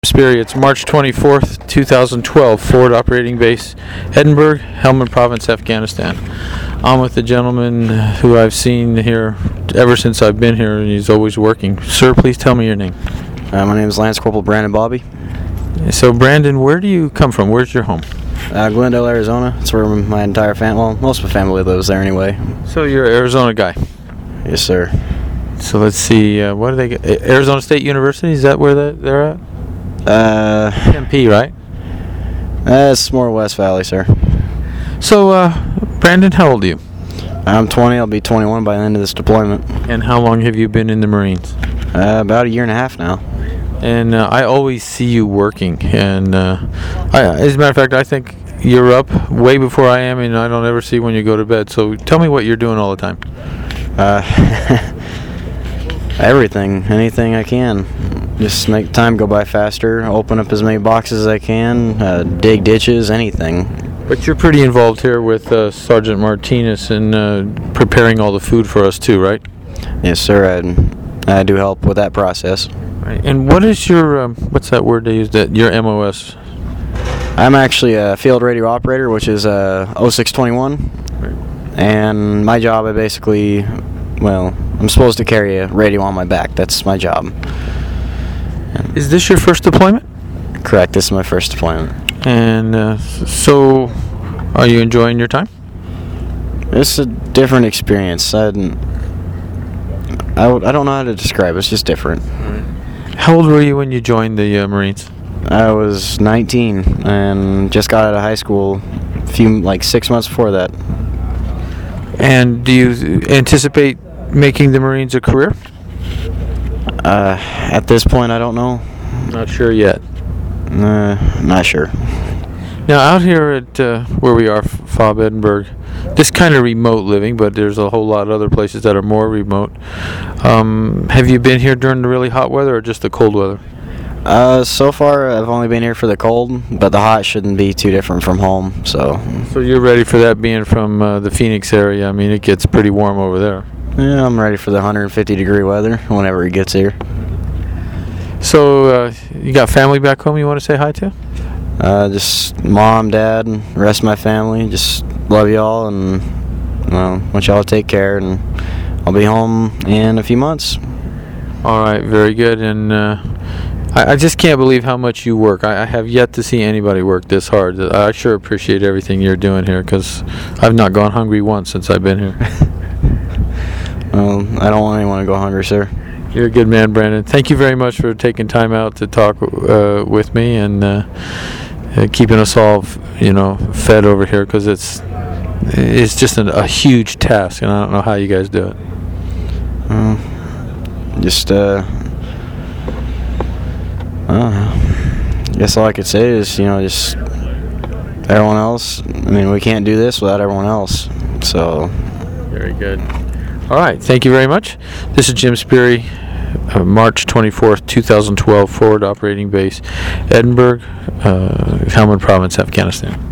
Sperry. It's March 24th, 2012, Forward Operating Base, Edinburgh, Helmand Province, Afghanistan. I'm with a gentleman who I've seen here ever since I've been here, and he's always working. Sir, please tell me your name. My name is Lance Corporal Brandon Bobby. So, Brandon, where do you come from? Where's your home? Glendale, Arizona. That's where my entire family, well, most of my family lives there anyway. So you're an Arizona guy? Yes, sir. So let's see, what do they get? Arizona State University, is that where they're at? MP, right? It's more West Valley, sir. So, Brandon, how old are you? I'm 20. I'll be 21 by the end of this deployment. And how long have you been in the Marines? About a year and a half now. And I always see you working. And as a matter of fact, I think you're up way before I am, and I don't ever see when you go to bed. So tell me what you're doing all the time. Everything. Anything I can. Just make time go by faster, open up as many boxes as I can, dig ditches, anything. But you're pretty involved here with Sergeant Martinez in preparing all the food for us too, right? Yes, sir. I do help with that process. Right. And what is your, what's that word they use, your MOS? I'm actually a field radio operator, which is 0621. Right. And my job, I basically, well, I'm supposed to carry a radio on my back. That's my job. Is this your first deployment? Correct. This is my first deployment. And so, are you enjoying your time? It's a different experience. I don't know how to describe it. It's just different. How old were you when you joined the Marines? I was 19 and just got out of high school 6 months before that. And do you anticipate making the Marines a career? At this point, I don't know. Not sure yet. Not sure. Now, out here at where we are, FOB Edinburgh, this kind of remote living, but there's a whole lot of other places that are more remote. Have you been here during the really hot weather or just the cold weather? So far, I've only been here for the cold, but the hot shouldn't be too different from home. So you're ready for that, being from the Phoenix area. I mean, it gets pretty warm over there. Yeah, I'm ready for the 150-degree weather whenever it gets here. So, you got family back home you want to say hi to? Just mom, dad, and the rest of my family. Just love y'all, and want y'all to take care, and I'll be home in a few months. All right, very good. And I just can't believe how much you work. I have yet to see anybody work this hard. I sure appreciate everything you're doing here, because I've not gone hungry once since I've been here. I don't want anyone to go hungry, sir. You're a good man, Brandon. Thank you very much for taking time out to talk with me and keeping us all, fed over here, because it's just a huge task, and I don't know how you guys do it. I guess all I could say is, just everyone else. I mean, we can't do this without everyone else. So. Very good. All right. Thank you very much. This is Jim Sperry, March 24th, 2012, Forward Operating Base, Edinburgh, Helmand Province, Afghanistan.